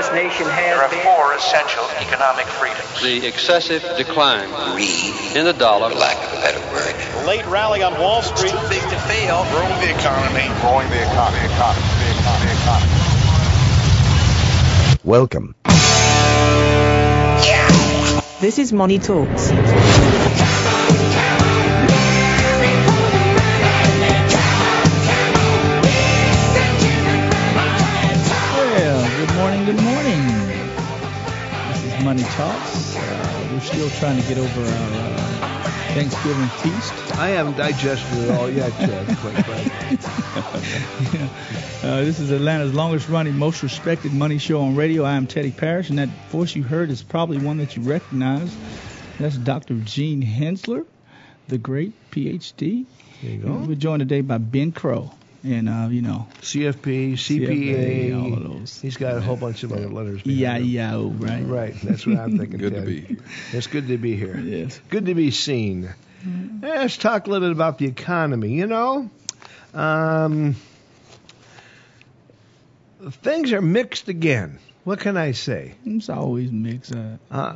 this nation has There are been. 4 essential economic freedoms. The excessive decline Greed, in the dollar. for lack of a better word. The late rally on Wall Street. Too big to fail. Growing the economy. Growing the economy. Welcome. This is Money Talks. Well, good morning. This is Money Talks. We're still trying to get over our Thanksgiving feast. I haven't digested it all yet, quite frankly. This is Atlanta's longest running, most respected money show on radio. I am Teddy Parrish, and that voice you heard is probably one that you recognize. That's Dr. Gene Hensler, the great PhD. There you go. We're joined today by Ben Crow. And, CFP, CPA, all of those. He's got a whole bunch of other letters. EIEIO, right? Right, that's what I'm thinking. Good Ted. to be here. It's good to be here. Yes. Good to be seen. Let's talk a little bit about the economy. Things are mixed again. What can I say? It's always mixed. There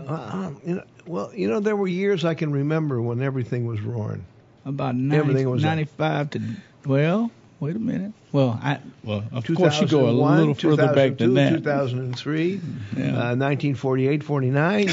were years I can remember when everything was roaring. About Everything was 95 to, well, wait a minute. Of course you go a 2001, little further back than that. 2003, Yeah. 1948, 49,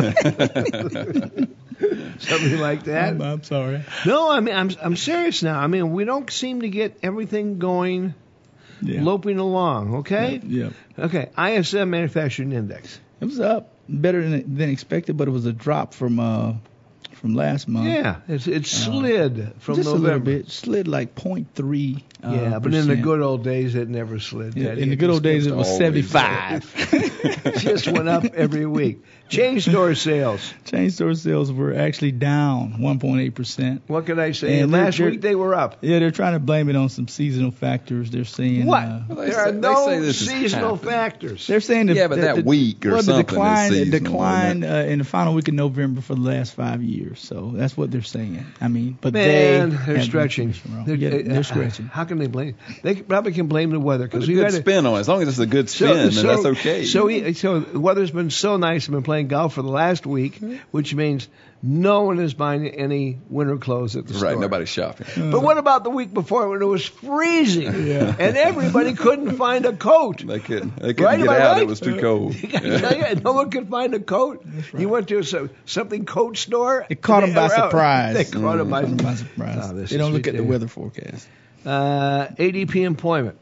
something like that. I'm sorry. No, I mean, I'm serious now. I mean, we don't seem to get everything going, Yeah. loping along, okay? Yeah. Okay, ISM Manufacturing Index. It was up better than expected, but it was a drop from last month. Yeah, it slid from just November. a little bit. Slid like 0.3. Yeah, but in the good old days, it never slid. Yeah, Teddy. in the good old days, it was always 75. It just went up every week. Chain store sales. Chain store sales were actually down 1.8%. What can I say? And Last they're- week they were up. Yeah, they're trying to blame it on some seasonal factors. They're saying What? They There are say- they no say this is seasonal happening. factors. They're saying Yeah, but that week or the something decline, is seasonal, decline isn't in the final week of November for the last 5 years. So that's what they're saying. I mean, but Man, they're they're stretching. They're stretching. How can they blame? They probably can blame the weather Put because a good spin on it. As long as it's a good spin, then that's okay. So the weather's been so nice. I've been playing golf for the last week, which means no one is buying any winter clothes at the store. Right, nobody's shopping. But what about the week before when it was freezing and everybody couldn't find a coat? They couldn't Right, get am I out. right? It was too cold. I tell you, no one could find a coat. right. You went to something coat store. It caught them by were out. surprise. They caught them by surprise. Oh, this They is don't look at the ridiculous. weather forecast. ADP employment.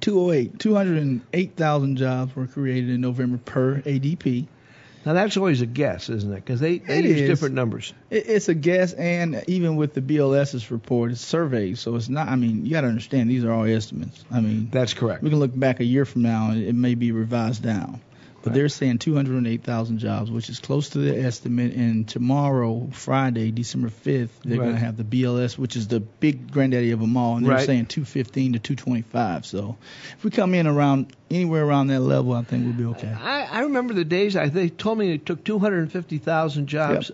208,000 jobs were created in November per ADP. Now that's always a guess, isn't it? Because they It use is. different numbers. It's a guess, and even with the BLS's report, it's surveys, so it's not. I mean, you got to understand these are all estimates. I mean, That's correct. we can look back a year from now, and it may be revised down. But Right. they're saying 208,000 jobs, which is close to the estimate. And tomorrow, Friday, December 5th, they're going Right. to have the BLS, which is the big granddaddy of them all, and they're Right. saying 215 to 225. So if we come in anywhere around that level, I think we'll be okay. I remember the days they told me it took 250,000 jobs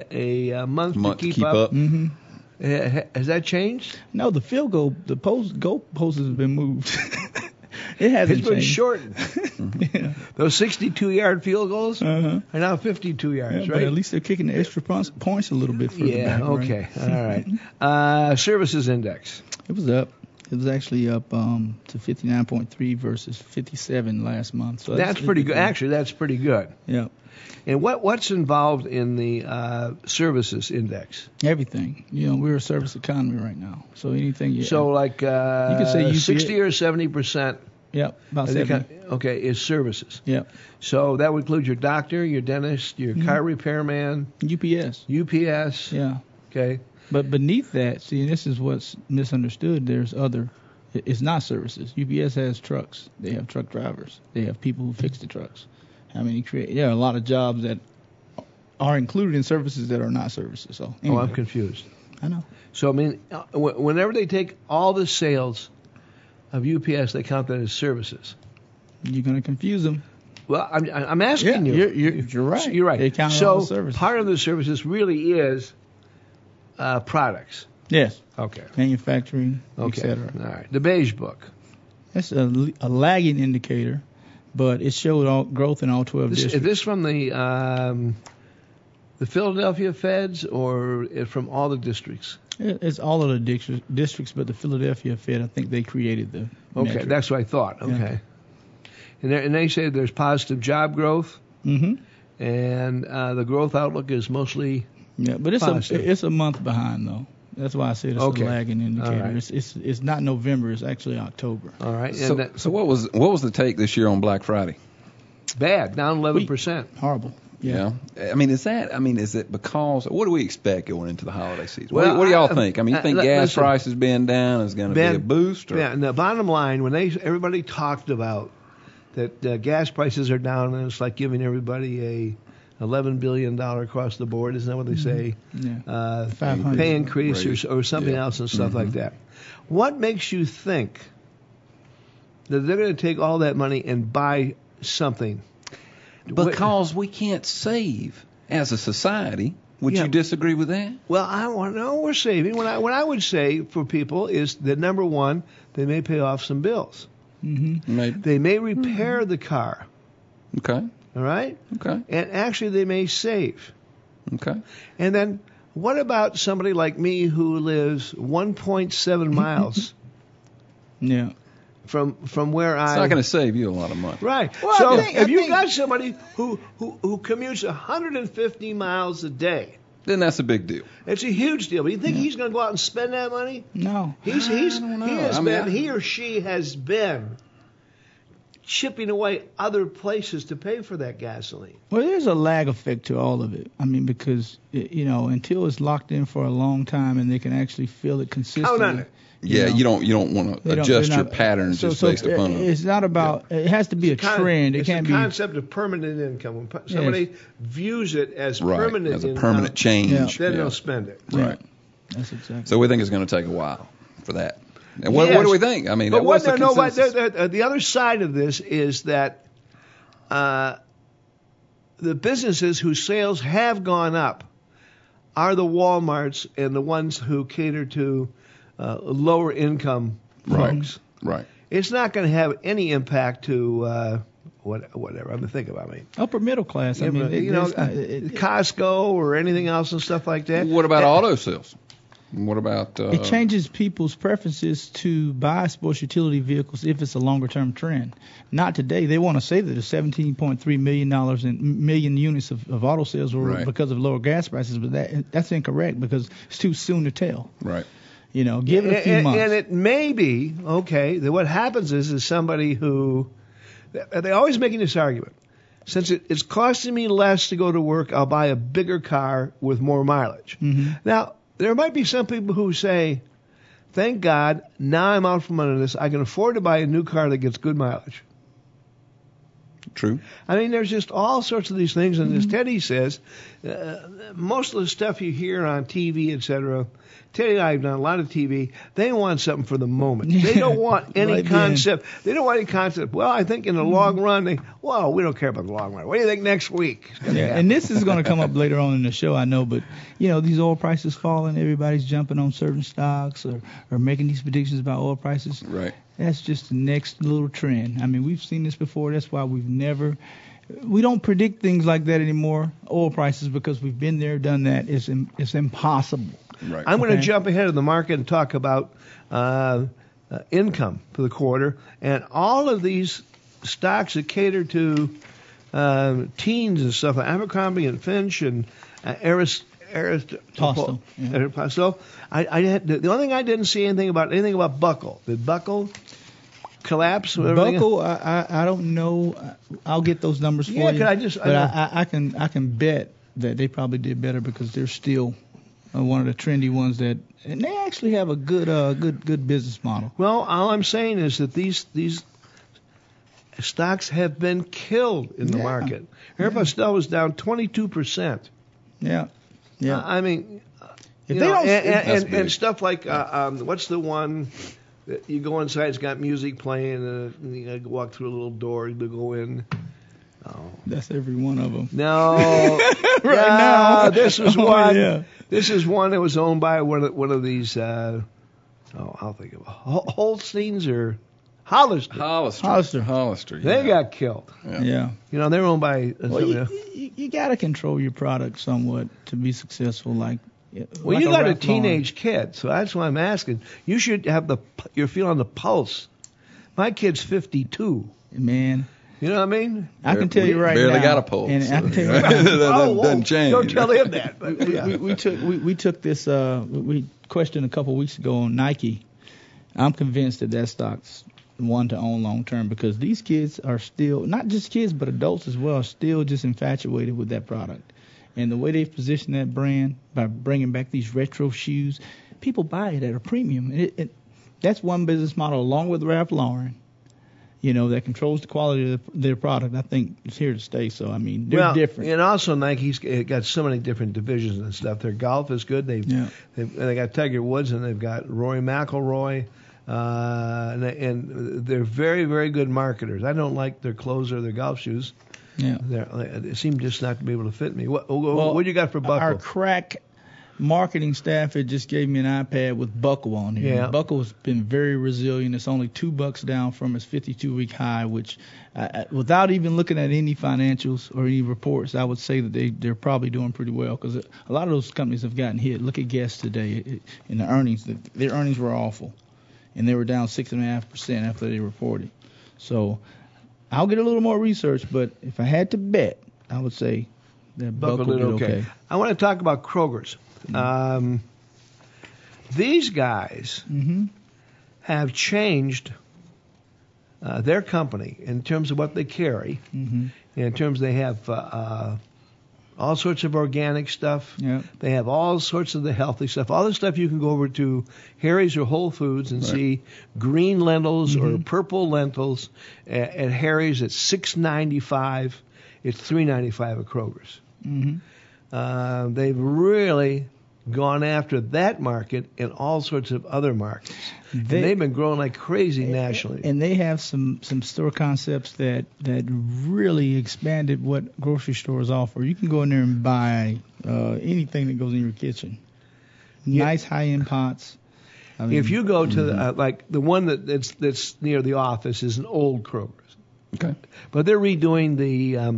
a month to keep up. hmm Has that changed? No, the field goal, the goal post has been moved. It hasn't It's been changed. shortened. Yeah. Those 62-yard field goals Uh-huh. are now 52 yards, Yeah, right? but at least they're kicking the extra points a little bit further Yeah, back. okay. Right? All right. Services index. It was up. It was actually up to 59.3 versus 57 last month. So That's pretty good. Actually, that's pretty good. Yeah. And what's involved in the services index? Everything. We're a service economy right now. So anything. So like you could say UPS. 60 or 70%. Yep, about 70. Okay, is services. Yep. So that would include your doctor, your dentist, your car repairman, UPS. UPS. Yeah. Okay. But beneath that, see, and this is what's misunderstood. There's other. It's not services. UPS has trucks. They have truck drivers. They have people who fix the trucks. I mean, there are a lot of jobs that are included in services that are not services. So anyway. Oh, I'm confused. I know. So, I mean, whenever they take all the sales of UPS, they count that as services. You're going to confuse them. Well, I'm asking you. You're right. You're right. They count so all the services. part of the services really is products. Yes. Okay. Manufacturing, Okay. etc. All right. The Beige Book. That's a lagging indicator but it showed all growth in all 12 Is districts. this from the Philadelphia Feds or from all the districts? It's all of the districts, but the Philadelphia Fed, I think they created the Okay, metric. that's what I thought. Okay. Yeah. And they say there's positive job growth, Mm-hmm. and the growth outlook is mostly Yeah, but positive. it's a month behind though. That's why I said it's Okay. a lagging indicator. All right. It's not November. It's actually October. all right. So, And so what was the take this year on Black Friday? bad, down 11%. Horrible. Yeah. I mean, is it because what do we expect going into the holiday season? Well, what do y'all think? I mean, you think gas listen, prices being down is going to be a boost? Or? Yeah, and the bottom line, when everybody talked about that gas prices are down, and it's like giving everybody a $11 billion across the board, isn't that what they say? Yeah. 500. Pay increase or something Yeah. else and stuff like that. What makes you think that they're going to take all that money and buy something? Because we can't save as a society. Would Yeah. you disagree with that? Well, I want to know we're saving. What I would say for people is that number one, they may pay off some bills. Mm-hmm. Maybe. They may repair the car. Okay. All right? Okay. And actually, they may save. Okay. And then, what about somebody like me who lives 1.7 miles Yeah. from where It's I? not going to save you a lot of money. Right. Well, so I if you think- got somebody who commutes 150 miles a day, Then that's a big deal. it's a huge deal. But you think he's going to go out and spend that money? No. He or she has been chipping away other places to pay for that gasoline. Well, there's a lag effect to all of it. I mean, because until it's locked in for a long time and they can actually feel it consistently. Count on it. Yeah, you don't want to adjust your patterns just based upon it. It's not about. It has to be a trend. It It's can't the be. concept of permanent income. When somebody views it as permanent as a income, permanent change. Yeah. then Yeah. they'll spend it. Right. That's exactly. So we think it's going to take a while for that. And what Yes. do we think? I mean, But what's the but consensus? the other side of this is that the businesses whose sales have gone up are the Walmarts and the ones who cater to lower income folks. Right. It's not going to have any impact to whatever. I'm thinking about me. Upper middle class. I mean, Costco or anything else and stuff like that. What about auto sales? What about? It changes people's preferences to buy sports utility vehicles if it's a longer term trend. Not today. They want to say that the $17.3 million units of auto sales were Right. because of lower gas prices, but that's incorrect because it's too soon to tell. Right. Give it a few months. And it may be, okay, that what happens is somebody who, they're always making this argument. Since it's costing me less to go to work, I'll buy a bigger car with more mileage. Mm-hmm. Now, there might be some people who say, thank God, now I'm out from under this. I can afford to buy a new car that gets good mileage. True. I mean, there's just all sorts of these things. And as Teddy says, most of the stuff you hear on TV, etc., Teddy and I have done a lot of TV. They want something for the moment. They don't want any Right concept. They don't want any concept. Well, I think in the long run, we don't care about the long run. What do you think next week? Yeah, and this is going to come up later on in the show, I know, but these oil prices falling, everybody's jumping on certain stocks or making these predictions about oil prices. Right. That's just the next little trend. I mean, we've seen this before. That's why we don't predict things like that anymore, oil prices, because we've been there, done that. It's impossible. Right. I'm going to jump ahead of the market and talk about income for the quarter. And all of these stocks that cater to teens and stuff, Abercrombie and Finch and Tostel, yeah. So the only thing I didn't see anything about Buckle. Did Buckle collapse? Buckle, I don't know. I'll get those numbers for you. I can bet that they probably did better because they're still one of the trendy ones and they actually have a good business model. Well, all I'm saying is that these stocks have been killed in the market. Aeropostale was down 22%. Yeah. I mean, if they don't, and stuff like what's the one that you go inside? It's got music playing, and you got to walk through a little door to go in. Oh. That's every one of them. No, now this was one. Yeah. This is one that was owned by one of these. I'll think of Holsteins or Hollister. Hollister. Yeah. They got killed. Yeah. You know, they're owned by. Well, you got to control your product somewhat to be successful. Like you got a Ralph Lauren. teenage kid, so that's why I'm asking. You should have you're feeling the pulse. My kid's 52. Man, you know what I mean? I can tell you right barely now. got a pulse. And I can tell you that right now. doesn't change. Don't tell him that. But, yeah. we took this. We questioned a couple weeks ago on Nike. I'm convinced that stock's one to own long term because these kids are still, not just kids but adults as well, are still just infatuated with that product. And the way they've positioned that brand by bringing back these retro shoes, people buy it at a premium. That's one business model along with Ralph Lauren, you know, that controls the quality of their product. I think it's here to stay. So, I mean, they're different. And also Nike's got so many different divisions and stuff. Their golf is good. They got Tiger Woods and they've got Rory McIlroy. And they're very, very good marketers. I don't like their clothes or their golf shoes. Yeah, they seem just not to be able to fit me. What do you got for Buckle? Our crack marketing staff had just gave me an iPad with Buckle on here. Yeah. Buckle's been very resilient. It's only $2 down from its 52-week high, which, without even looking at any financials or any reports, I would say that they're probably doing pretty well because a lot of those companies have gotten hit. Look at Guess today in the earnings. Their earnings were awful, and they were down 6.5% after they reported. So I'll get a little more research, but if I had to bet, I would say that Buckle did okay. I want to talk about Kroger's. These guys have changed their company in terms of what they carry. In terms they have all sorts of organic stuff. Yep. They have all sorts of the healthy stuff. All the stuff you can go over to Harry's or Whole Foods and see green lentils or purple lentils at Harry's at $6.95. It's $3.95 at Kroger's. They've really gone after that market and all sorts of other markets. They've been growing like crazy nationally. And they have some store concepts that really expanded what grocery stores offer. You can go in there and buy anything that goes in your kitchen. Nice high-end pots. I mean, if you go to like the one that's near the office is an old Kroger's. Okay. But they're redoing the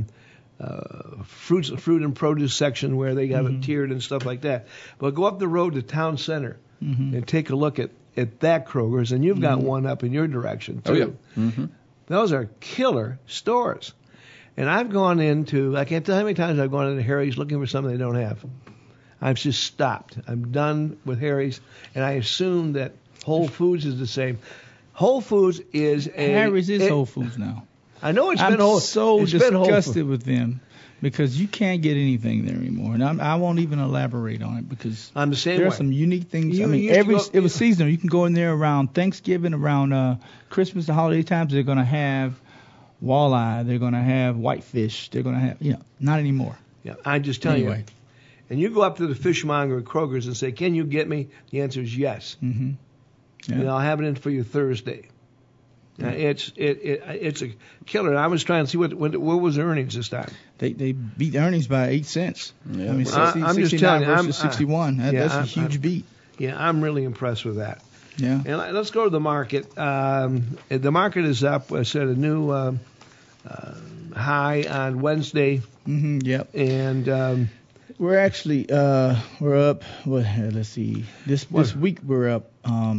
fruit and produce section where they got it tiered and stuff like that. But go up the road to Town Center and take a look at that Kroger's, and you've got one up in your direction too. Oh, yeah. Those are killer stores. And I've gone into, I can't tell how many times I've gone into Harry's looking for something they don't have. I've just stopped. I'm done with Harry's, and I assume that Whole Foods is the same. Whole Foods is Harry's is Whole Foods now. I know I'm so disgusted with them because you can't get anything there anymore, and I won't even elaborate on it because I'm the same there way. are some unique things. It was seasonal. You can go in there around Thanksgiving, around Christmas, the holiday times. They're going to have walleye. They're going to have whitefish. They're going to have not anymore. Yeah, I'm just telling you. And you go up to the fishmonger at Kroger's and say, "Can you get me?" The answer is yes. And I'll have it in for you Thursday. It's a killer. And I was trying to see what was the earnings this time. They beat the earnings by 8 cents. Yeah. I mean, I'm just telling you, versus 61. That's a huge beat. Yeah, I'm really impressed with that. Yeah. And let's go to the market. The market is up. I set a new high on Wednesday. Yep. And we're actually we're up. Let's see. This week we're up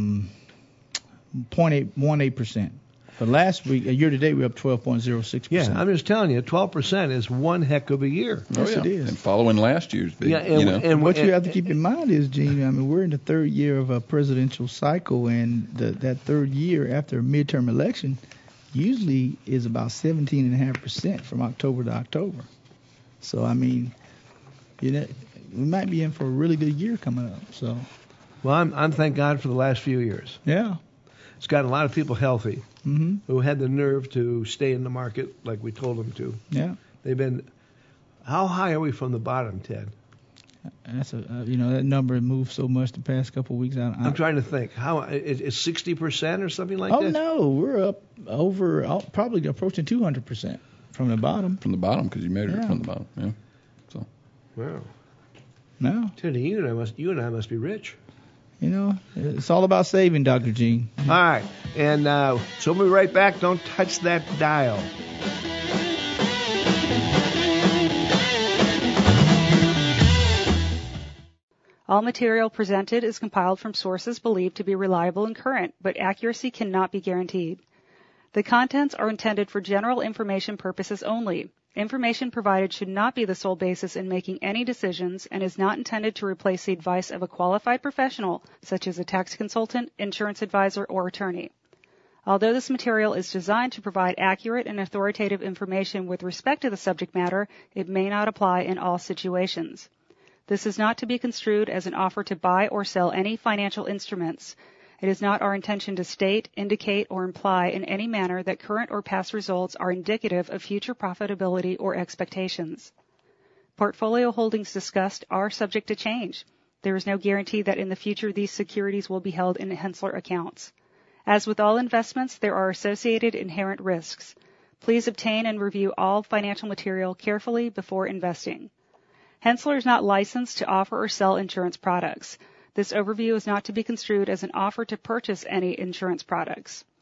0.18%. But last week, year to date, we're up 12.06%. Yeah, I'm just telling you, 12% is one heck of a year. Yes, it is. And following last year's big, and what you have to keep in mind is, Gene, I mean, we're in the third year of a presidential cycle, and that third year after a midterm election usually is about 17.5% from October to October. So, I mean, we might be in for a really good year coming up. So, well, I'm thank God for the last few years. Yeah. It's gotten a lot of people healthy who had the nerve to stay in the market like we told them to. Yeah. They've been. How high are we from the bottom, Ted? That's that number moved so much the past couple of weeks. I'm trying to think. How is 60% or something like that? Oh no, we're up over probably approaching 200% from the bottom. From the bottom, because you measured it from the bottom. Yeah. So. Wow. No. Teddy, you and I must be rich. You know, it's all about saving, Dr. Gene. All right. And so we'll be right back. Don't touch that dial. All material presented is compiled from sources believed to be reliable and current, but accuracy cannot be guaranteed. The contents are intended for general information purposes only. Information provided should not be the sole basis in making any decisions and is not intended to replace the advice of a qualified professional, such as a tax consultant, insurance advisor, or attorney. Although this material is designed to provide accurate and authoritative information with respect to the subject matter, it may not apply in all situations. This is not to be construed as an offer to buy or sell any financial instruments. It is not our intention to state, indicate, or imply in any manner that current or past results are indicative of future profitability or expectations. Portfolio holdings discussed are subject to change. There is no guarantee that in the future these securities will be held in Henssler accounts. As with all investments, there are associated inherent risks. Please obtain and review all financial material carefully before investing. Henssler is not licensed to offer or sell insurance products. This overview is not to be construed as an offer to purchase any insurance products.